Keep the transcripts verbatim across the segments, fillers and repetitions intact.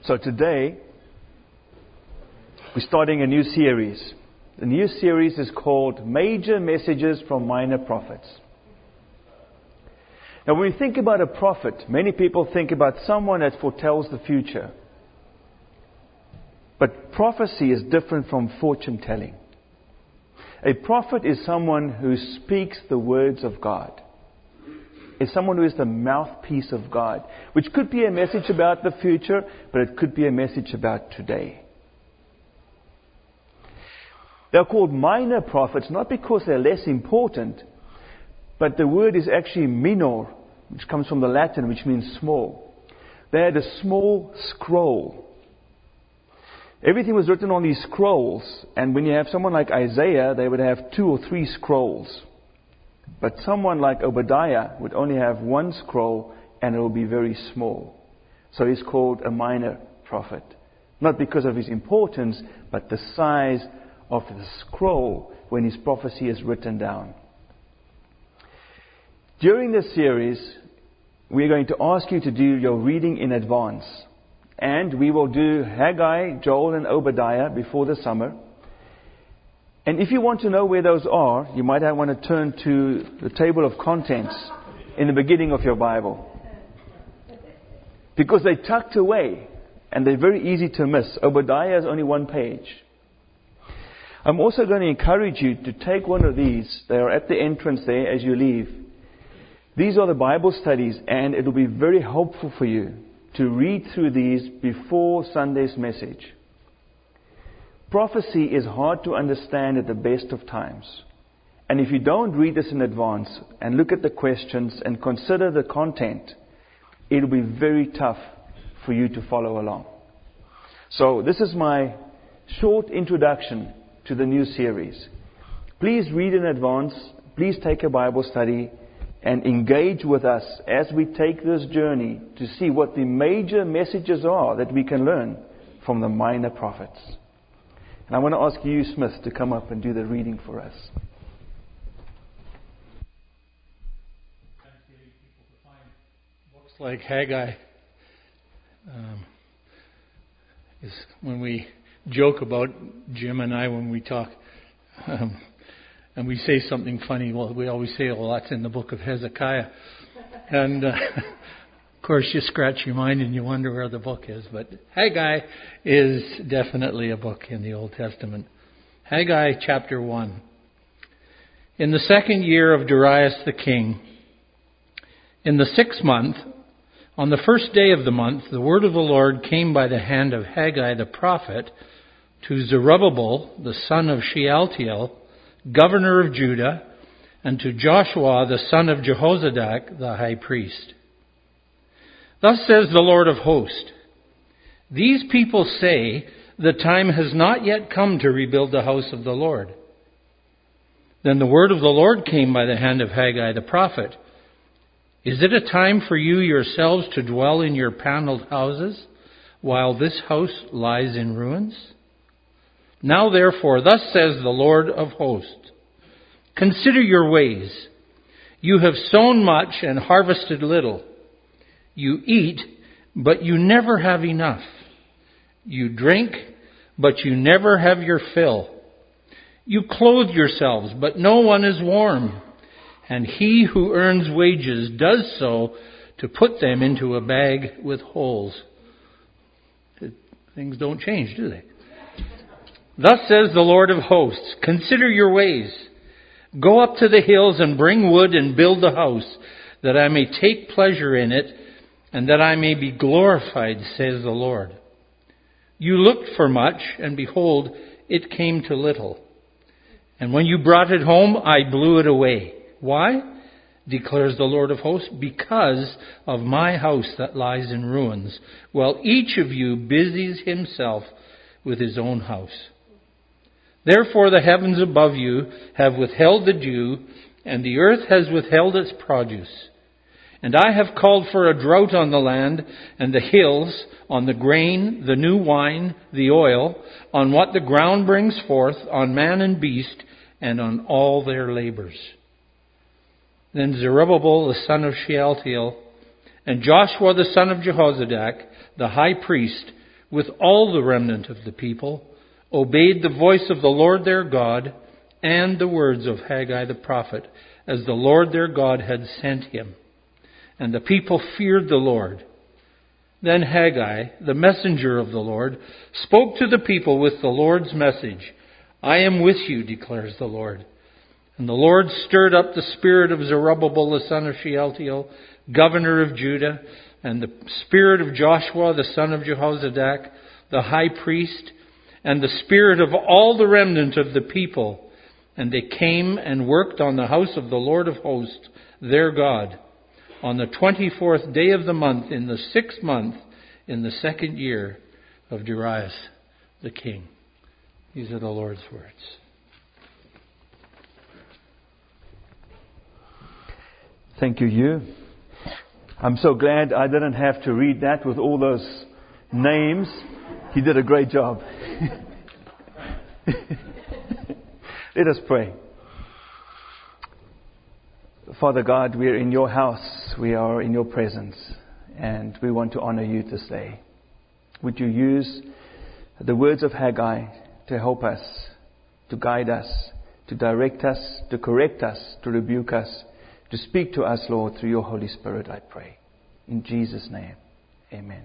So today, we're starting a new series. The new series is called Major Messages from Minor Prophets. Now, when we think about a prophet, many people think about someone that foretells the future. But prophecy is different from fortune telling. A prophet is someone who speaks the words of God. It's someone who is the mouthpiece of God, which could be a message about the future, but it could be a message about today. They're called minor prophets, not because they're less important, but the word is actually minor, which comes from the Latin, which means small. They had a small scroll. Everything was written on these scrolls, and when you have someone like Isaiah, they would have two or three scrolls. But someone like Obadiah would only have one scroll, and it will be very small. So he's called a minor prophet. Not because of his importance, but the size of the scroll when his prophecy is written down. During this series, we're going to ask you to do your reading in advance. And we will do Haggai, Joel, and Obadiah before the summer. And if you want to know where those are, you might want to turn to the table of contents in the beginning of your Bible. Because they're tucked away and they're very easy to miss. Obadiah is only one page. I'm also going to encourage you to take one of these. They are at the entrance there as you leave. These are the Bible studies, and it will be very helpful for you to read through these before Sunday's message. Prophecy is hard to understand at the best of times. And if you don't read this in advance and look at the questions and consider the content, it will be very tough for you to follow along. So this is my short introduction to the new series. Please read in advance. Please take a Bible study and engage with us as we take this journey to see what the major messages are that we can learn from the minor prophets. And I want to ask you, Smith, to come up and do the reading for us. Books like Haggai um, is when we joke about Jim and I when we talk, um, and we say something funny. Well, we always say, "Well, that's in the book of Hezekiah," and. Uh, Of course, you scratch your mind and you wonder where the book is. But Haggai is definitely a book in the Old Testament. Haggai chapter one. In the second year of Darius the king, in the sixth month, on the first day of the month, the word of the Lord came by the hand of Haggai the prophet to Zerubbabel, the son of Shealtiel, governor of Judah, and to Joshua, the son of Jehozadak, the high priest. Thus says the Lord of hosts, these people say the time has not yet come to rebuild the house of the Lord. Then the word of the Lord came by the hand of Haggai the prophet. Is it a time for you yourselves to dwell in your paneled houses while this house lies in ruins? Now therefore, thus says the Lord of hosts, consider your ways. You have sown much and harvested little. You eat, but you never have enough. You drink, but you never have your fill. You clothe yourselves, but no one is warm. And he who earns wages does so to put them into a bag with holes. Things don't change, do they? Thus says the Lord of hosts, consider your ways. Go up to the hills and bring wood and build the house, that I may take pleasure in it, and that I may be glorified, says the Lord. You looked for much, and behold, it came to little. And when you brought it home, I blew it away. Why? Declares the Lord of hosts, because of my house that lies in ruins, while each of you busies himself with his own house. Therefore the heavens above you have withheld the dew, and the earth has withheld its produce. And I have called for a drought on the land and the hills, on the grain, the new wine, the oil, on what the ground brings forth, on man and beast, and on all their labors. Then Zerubbabel the son of Shealtiel, and Joshua the son of Jehozadak, the high priest, with all the remnant of the people, obeyed the voice of the Lord their God and the words of Haggai the prophet, as the Lord their God had sent him. And the people feared the Lord. Then Haggai, the messenger of the Lord, spoke to the people with the Lord's message. I am with you, declares the Lord. And the Lord stirred up the spirit of Zerubbabel, the son of Shealtiel, governor of Judah, and the spirit of Joshua, the son of Jehozadak, the high priest, and the spirit of all the remnant of the people. And they came and worked on the house of the Lord of hosts, their God, on the twenty-fourth day of the month, in the sixth month, in the second year of Darius the king. These are the Lord's words. Thank you, Hugh. I'm so glad I didn't have to read that with all those names. He did a great job. Let us pray. Father God, we are in your house. We are in your presence. And we want to honor you this day. Would you use the words of Haggai to help us, to guide us, to direct us, to correct us, to rebuke us, to speak to us, Lord, through your Holy Spirit, I pray. In Jesus' name, amen.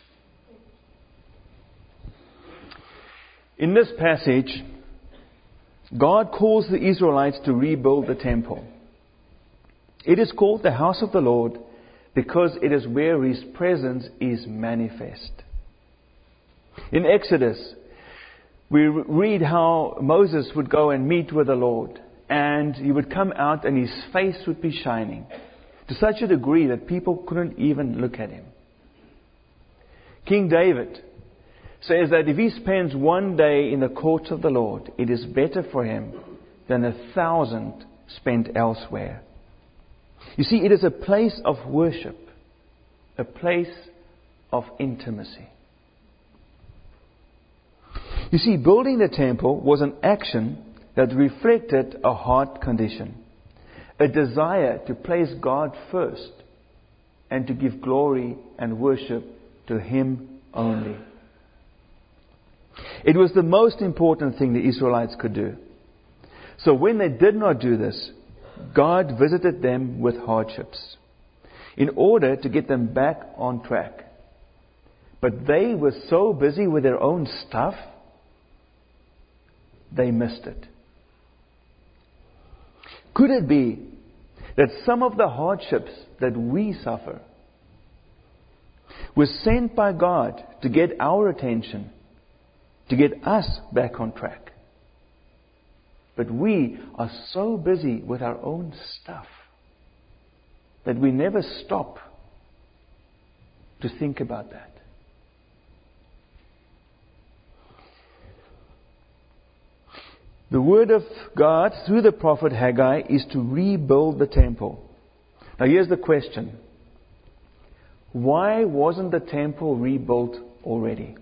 In this passage, God calls the Israelites to rebuild the temple. It is called the house of the Lord because it is where His presence is manifest. In Exodus, we read how Moses would go and meet with the Lord, and he would come out and his face would be shining to such a degree that people couldn't even look at him. King David says that if he spends one day in the courts of the Lord, it is better for him than a thousand spent elsewhere. You see, it is a place of worship, a place of intimacy. You see, building the temple was an action that reflected a heart condition, a desire to place God first and to give glory and worship to Him only. It was the most important thing the Israelites could do. So when they did not do this, God visited them with hardships in order to get them back on track. But they were so busy with their own stuff, they missed it. Could it be that some of the hardships that we suffer were sent by God to get our attention, to get us back on track? But we are so busy with our own stuff that we never stop to think about that. The word of God through the prophet Haggai is to rebuild the temple. Now here's the question. Why wasn't the temple rebuilt already?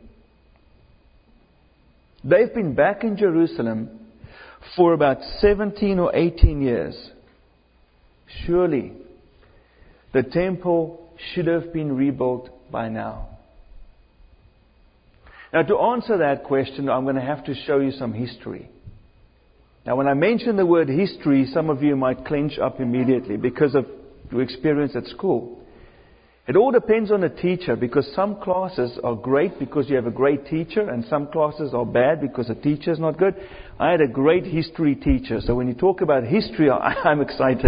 They've been back in Jerusalem for about seventeen or eighteen years. Surely the temple should have been rebuilt by now. Now to answer that question, I'm going to have to show you some history. Now when I mention the word history, some of you might clench up immediately because of your experience at school. It all depends on the teacher, because some classes are great because you have a great teacher, and some classes are bad because the teacher is not good. I had a great history teacher, so when you talk about history, I'm excited.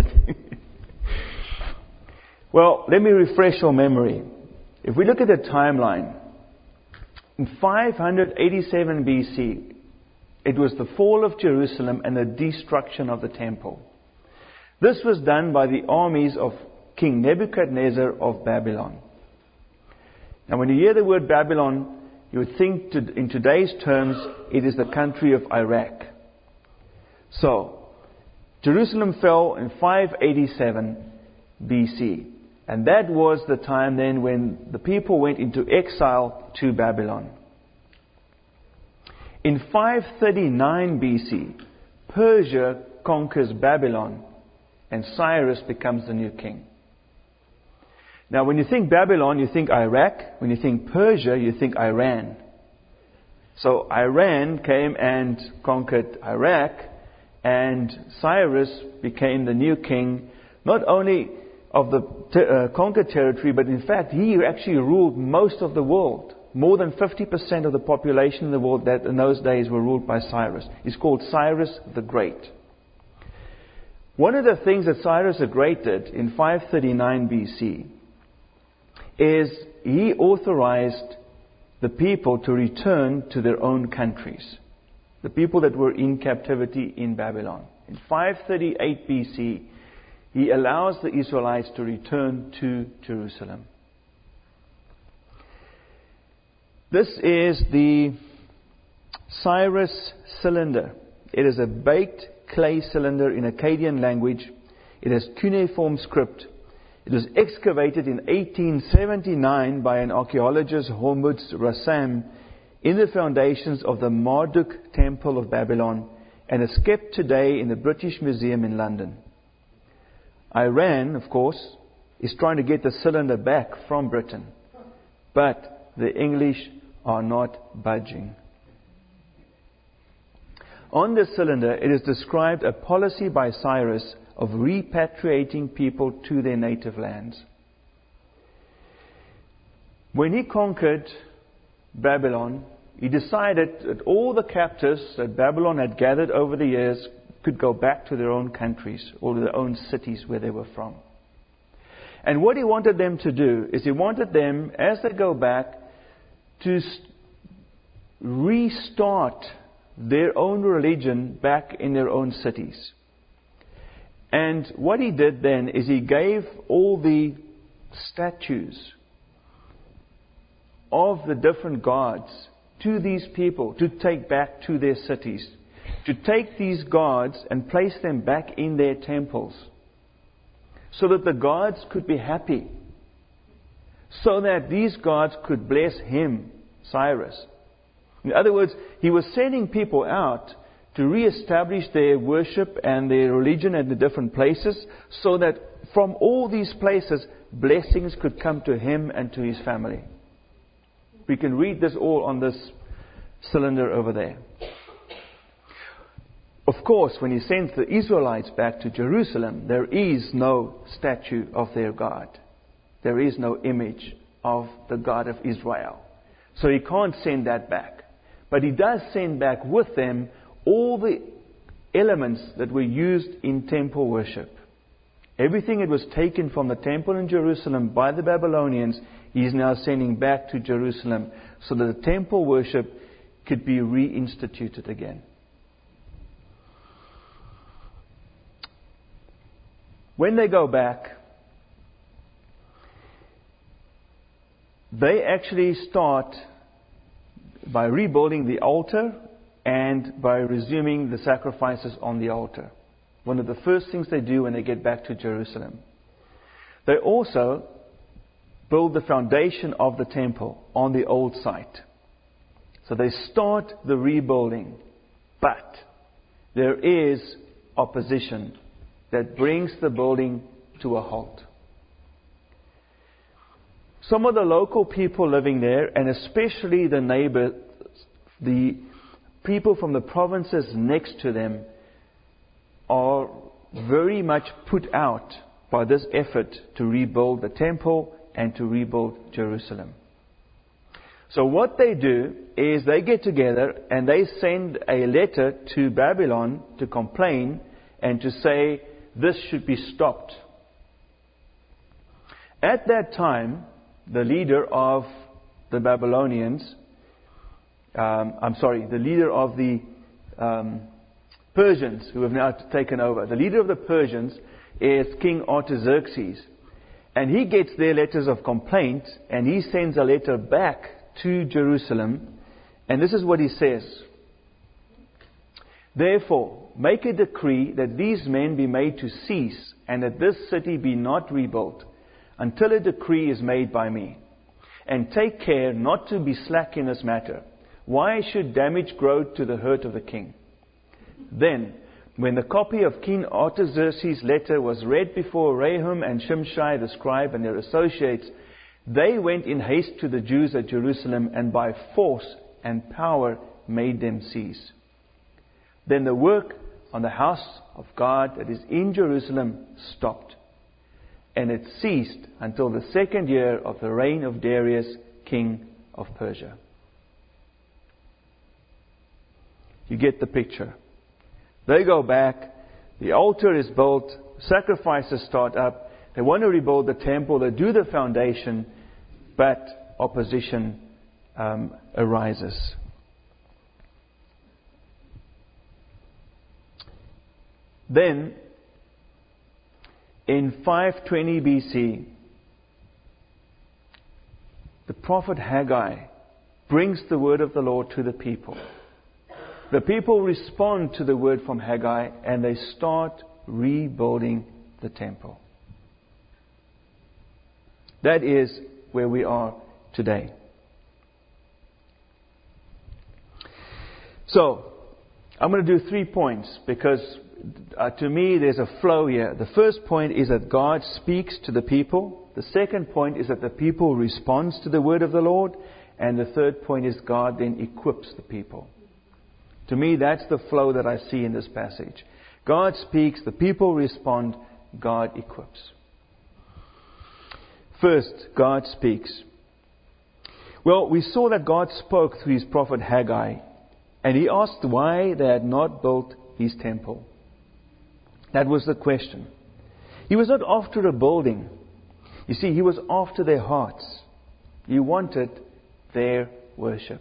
Well, let me refresh your memory. If we look at the timeline, in five eighty-seven B C, it was the fall of Jerusalem and the destruction of the temple. This was done by the armies of King Nebuchadnezzar of Babylon. Now when you hear the word Babylon, you would think to, in today's terms, it is the country of Iraq. So, Jerusalem fell in five eighty-seven B C. And that was the time then when the people went into exile to Babylon. In five thirty-nine B C, Persia conquers Babylon and Cyrus becomes the new king. Now when you think Babylon, you think Iraq. When you think Persia, you think Iran. So Iran came and conquered Iraq, and Cyrus became the new king, not only of the ter- uh, conquered territory, but in fact he actually ruled most of the world. More than fifty percent of the population in the world that in those days were ruled by Cyrus. He's called Cyrus the Great. One of the things that Cyrus the Great did in five thirty-nine B C is he authorized the people to return to their own countries. The people that were in captivity in Babylon. In five thirty-eight B C, he allows the Israelites to return to Jerusalem. This is the Cyrus cylinder. It is a baked clay cylinder in Akkadian language. It has cuneiform script. It was excavated in eighteen seventy-nine by an archaeologist, Hormuzd Rassam, in the foundations of the Marduk Temple of Babylon, and is kept today in the British Museum in London. Iran, of course, is trying to get the cylinder back from Britain, but the English are not budging. On this cylinder, it is described a policy by Cyrus of repatriating people to their native lands. When he conquered Babylon, he decided that all the captives that Babylon had gathered over the years could go back to their own countries or to their own cities where they were from. And what he wanted them to do is he wanted them, as they go back, to restart their own religion back in their own cities. And what he did then is he gave all the statues of the different gods to these people to take back to their cities. To take these gods and place them back in their temples. So that the gods could be happy. So that these gods could bless him, Cyrus. In other words, he was sending people out to re-establish their worship and their religion in the different places, so that from all these places, blessings could come to him and to his family. We can read this all on this cylinder over there. Of course, when he sends the Israelites back to Jerusalem, there is no statue of their God. There is no image of the God of Israel. So he can't send that back. But he does send back with them all the elements that were used in temple worship. Everything that was taken from the temple in Jerusalem by the Babylonians, he is now sending back to Jerusalem so that the temple worship could be reinstituted again. When they go back, they actually start by rebuilding the altar and by resuming the sacrifices on the altar. One of the first things they do when they get back to Jerusalem. They also build the foundation of the temple on the old site. So they start the rebuilding. But there is opposition that brings the building to a halt. Some of the local people living there, and especially the neighbors, the people from the provinces next to them, are very much put out by this effort to rebuild the temple and to rebuild Jerusalem. So what they do is they get together and they send a letter to Babylon to complain and to say this should be stopped. At that time, the leader of the Babylonians, um, I'm sorry, the leader of the um, Persians who have now taken over. The leader of the Persians is King Artaxerxes. And he gets their letters of complaint and he sends a letter back to Jerusalem. And this is what he says. Therefore, make a decree that these men be made to cease and that this city be not rebuilt until a decree is made by me. And take care not to be slack in this matter. Why should damage grow to the hurt of the king? Then, when the copy of King Artaxerxes' letter was read before Rehum and Shimshai the scribe and their associates, they went in haste to the Jews at Jerusalem and by force and power made them cease. Then the work on the house of God that is in Jerusalem stopped, and it ceased until the second year of the reign of Darius, king of Persia. You get the picture. They go back, the altar is built, sacrifices start up, they want to rebuild the temple, they do the foundation, but opposition um, arises. Then, in five twenty B C, the prophet Haggai brings the word of the Lord to the people. The people respond to the word from Haggai and they start rebuilding the temple. That is where we are today. So, I'm going to do three points because uh, to me there's a flow here. The first point is that God speaks to the people. The second point is that the people responds to the word of the Lord. And the third point is God then equips the people. To me, that's the flow that I see in this passage. God speaks, the people respond, God equips. First, God speaks. Well, we saw that God spoke through His prophet Haggai, and He asked why they had not built His temple. That was the question. He was not after a building. You see, He was after their hearts. He wanted their worship.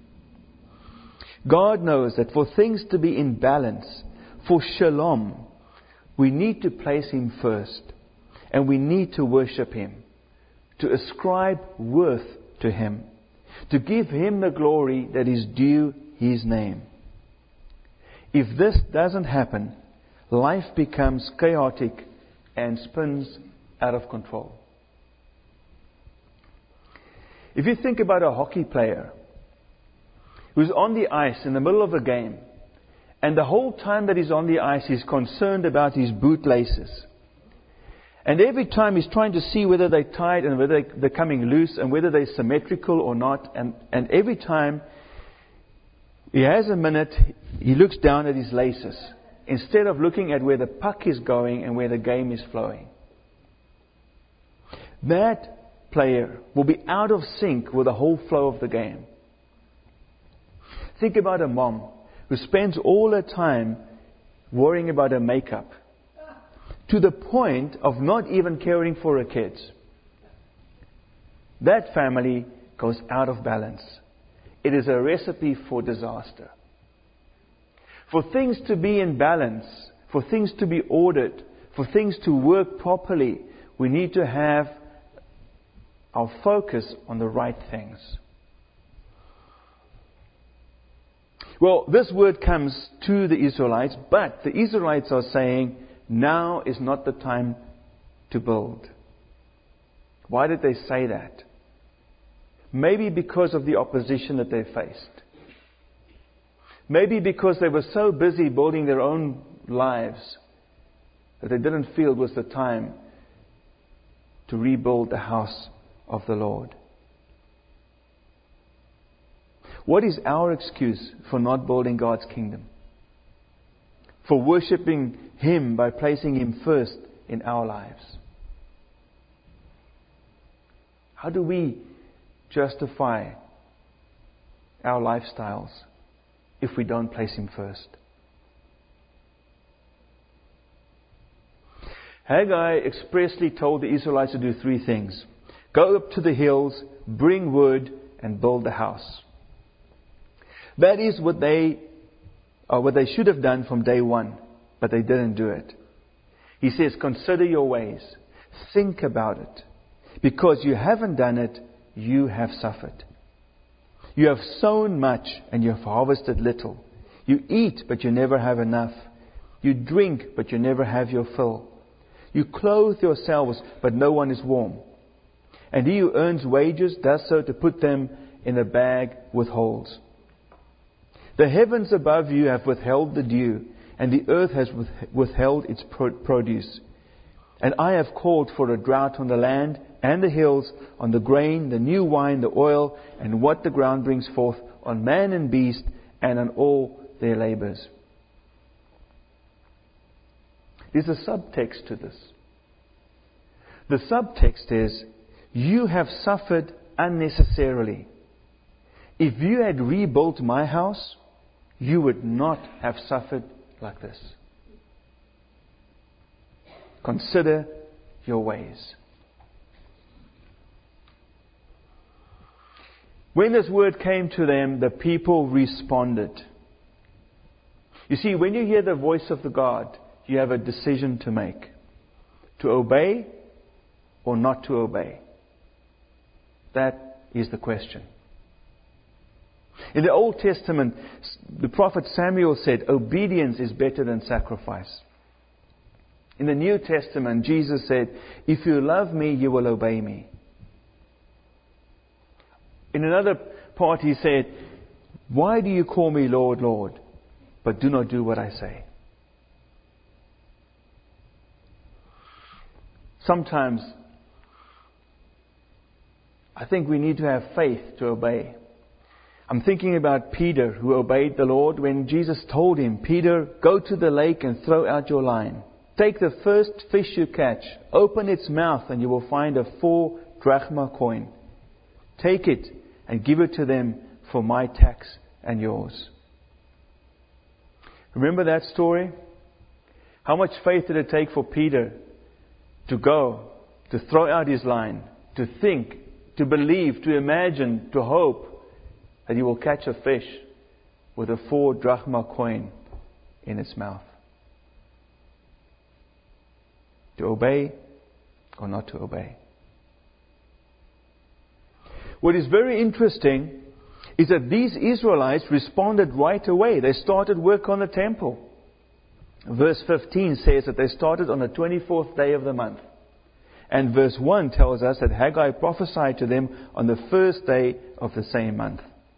God knows that for things to be in balance, for shalom, we need to place Him first. And we need to worship Him. To ascribe worth to Him. To give Him the glory that is due His name. If this doesn't happen, life becomes chaotic and spins out of control. If you think about a hockey player who's on the ice in the middle of a game, and the whole time that he's on the ice, he's concerned about his boot laces. And every time he's trying to see whether they're tight and whether they're coming loose and whether they're symmetrical or not. And, and every time he has a minute, he looks down at his laces instead of looking at where the puck is going and where the game is flowing. That player will be out of sync with the whole flow of the game. Think about a mom who spends all her time worrying about her makeup to the point of not even caring for her kids. That family goes out of balance. It is a recipe for disaster. For things to be in balance, for things to be ordered, for things to work properly, we need to have our focus on the right things. Well, this word comes to the Israelites, but the Israelites are saying, now is not the time to build. Why did they say that? Maybe because of the opposition that they faced. Maybe because they were so busy building their own lives that they didn't feel it was the time to rebuild the house of the Lord. What is our excuse for not building God's kingdom? For worshipping Him by placing Him first in our lives? How do we justify our lifestyles if we don't place Him first? Haggai expressly told the Israelites to do three things. Go up to the hills, bring wood, and build the house. That is what they, or what they should have done from day one, but they didn't do it. He says, consider your ways. Think about it. Because you haven't done it, you have suffered. You have sown much and you have harvested little. You eat, but you never have enough. You drink, but you never have your fill. You clothe yourselves, but no one is warm. And he who earns wages does so to put them in a bag with holes. The heavens above you have withheld the dew, and the earth has withheld its produce. And I have called for a drought on the land, and the hills, on the grain, the new wine, the oil, and what the ground brings forth, on man and beast, and on all their labors. There's a subtext to this. The subtext is, you have suffered unnecessarily. If you had rebuilt my house, you would not have suffered like this. Consider your ways. When this word came to them, the people responded. You see, when you hear the voice of the God, you have a decision to make. To obey or not to obey. That is the question. In the Old Testament, the prophet Samuel said, obedience is better than sacrifice. In the New Testament, Jesus said, if you love me, you will obey me. In another part, he said, why do you call me Lord, Lord, but do not do what I say? Sometimes, I think we need to have faith to obey. I'm thinking about Peter, who obeyed the Lord when Jesus told him, Peter, go to the lake and throw out your line. Take the first fish you catch, open its mouth, and you will find a four drachma coin. Take it and give it to them for my tax and yours. Remember that story? How much faith did it take for Peter to go, to throw out his line, to think, to believe, to imagine, to hope that he will catch a fish with a four drachma coin in its mouth? To obey or not to obey? What is very interesting is that these Israelites responded right away. They started work on the temple. Verse fifteen says that they started on the twenty-fourth day of the month. And verse one tells us that Haggai prophesied to them on the first day of the same month.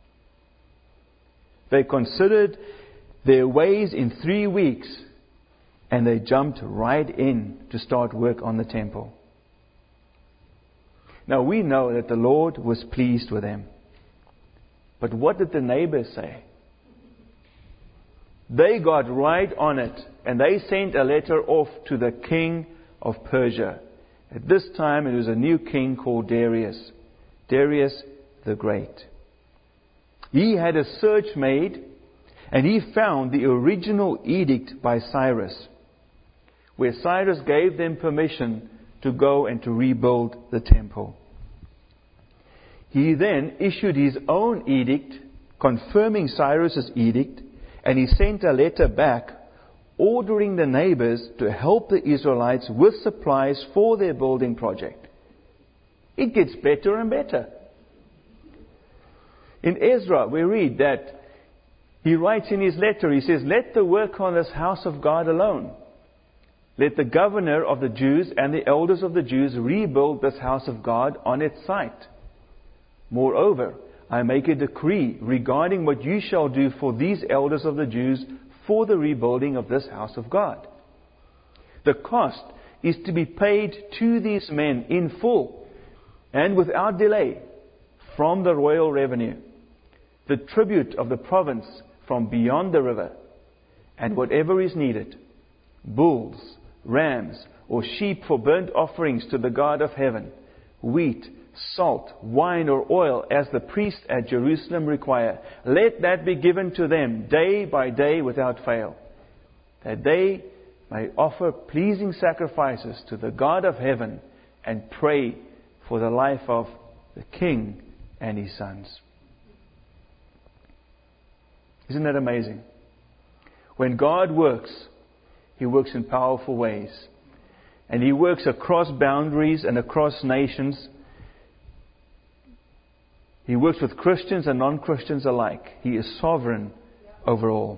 They considered their ways in three weeks and they jumped right in to start work on the temple. Now we know that the Lord was pleased with them. But what did the neighbors say? They got right on it and they sent a letter off to the king of Persia. At this time it was a new king called Darius. Darius the Great. He had a search made and he found the original edict by Cyrus, where Cyrus gave them permission to go and to rebuild the temple. He then issued his own edict, confirming Cyrus's edict, and he sent a letter back ordering the neighbors to help the Israelites with supplies for their building project. It gets better and better. In Ezra, we read that he writes in his letter, he says, let the work on this house of God alone. Let the governor of the Jews and the elders of the Jews rebuild this house of God on its site. Moreover, I make a decree regarding what you shall do for these elders of the Jews for the rebuilding of this house of God. The cost is to be paid to these men in full and without delay from the royal revenue, the tribute of the province from beyond the river, and whatever is needed, bulls, rams, or sheep for burnt offerings to the God of heaven, wheat, salt, wine, or oil, as the priests at Jerusalem require. Let that be given to them day by day without fail, that they may offer pleasing sacrifices to the God of heaven and pray for the life of the king and his sons. Isn't that amazing? When God works, He works in powerful ways. And He works across boundaries and across nations. He works with Christians and non-Christians alike. He is sovereign over all.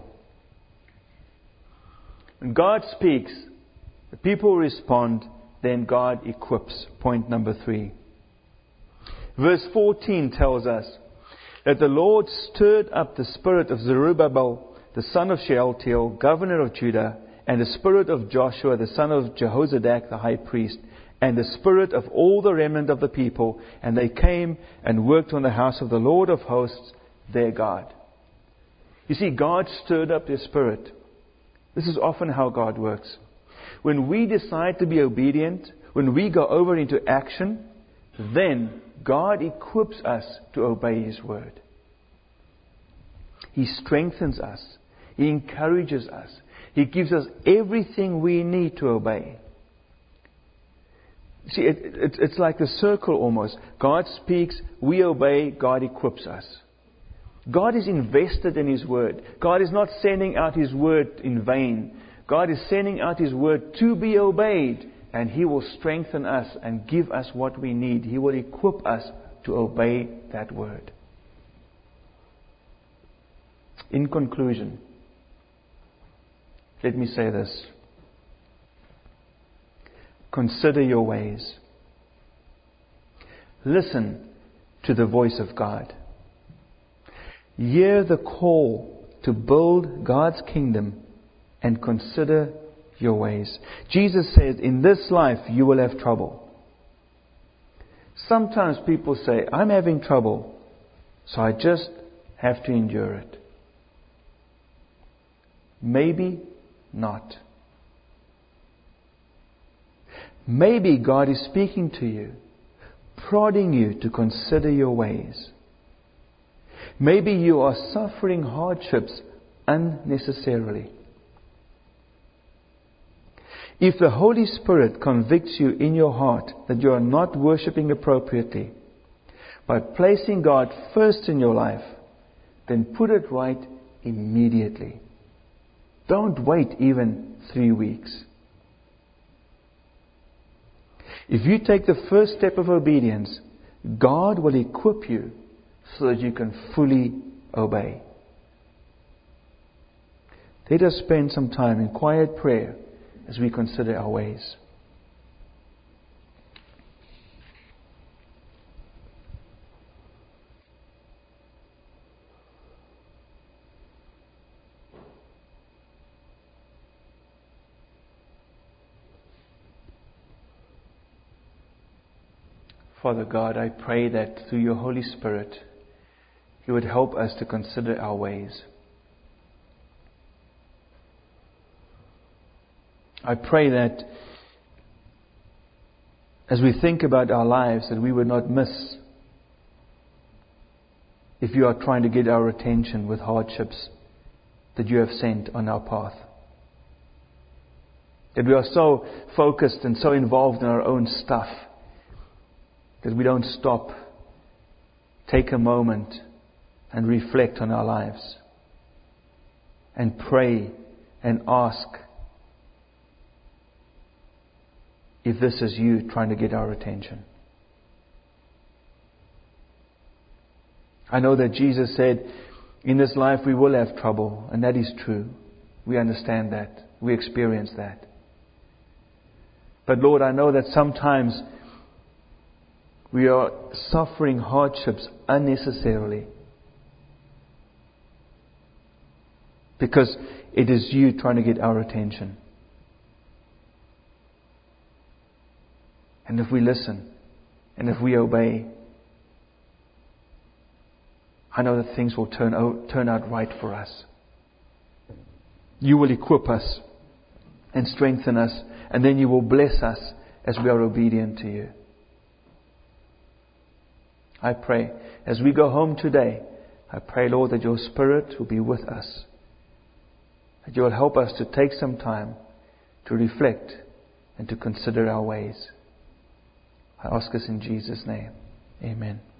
When God speaks, the people respond, then God equips. Point number three. Verse fourteen tells us that the Lord stirred up the spirit of Zerubbabel, the son of Shealtiel, governor of Judah, and the spirit of Joshua, the son of Jehozadak, the high priest, and the spirit of all the remnant of the people, and they came and worked on the house of the Lord of hosts, their God. You see, God stirred up their spirit. This is often how God works. When we decide to be obedient, when we go over into action, then God equips us to obey His word. He strengthens us. He encourages us. He gives us everything we need to obey. See, it, it, it's like a circle almost. God speaks, we obey, God equips us. God is invested in His word. God is not sending out His word in vain. God is sending out His word to be obeyed, and He will strengthen us and give us what we need. He will equip us to obey that word. In conclusion, let me say this. Consider your ways. Listen to the voice of God. Hear the call to build God's kingdom and consider your ways. Jesus said, in this life you will have trouble. Sometimes people say, I'm having trouble, so I just have to endure it. Maybe not. Maybe God is speaking to you, prodding you to consider your ways. Maybe you are suffering hardships unnecessarily. If the Holy Spirit convicts you in your heart that you are not worshipping appropriately, by placing God first in your life, then put it right immediately. Don't wait even three weeks. If you take the first step of obedience, God will equip you so that you can fully obey. Let us spend some time in quiet prayer as we consider our ways. Father God, I pray that through your Holy Spirit, you would help us to consider our ways. I pray that as we think about our lives, that we would not miss if you are trying to get our attention with hardships that you have sent on our path. That we are so focused and so involved in our own stuff that we don't stop, take a moment and reflect on our lives and pray and ask if this is you trying to get our attention. I know that Jesus said, in this life we will have trouble, and that is true. We understand that. We experience that. But Lord, I know that sometimes we are suffering hardships unnecessarily because it is you trying to get our attention. And if we listen and if we obey, I know that things will turn out, turn out right for us. You will equip us and strengthen us, and then you will bless us as we are obedient to you. I pray, as we go home today, I pray, Lord, that your Spirit will be with us. That you will help us to take some time to reflect and to consider our ways. I ask us in Jesus' name. Amen.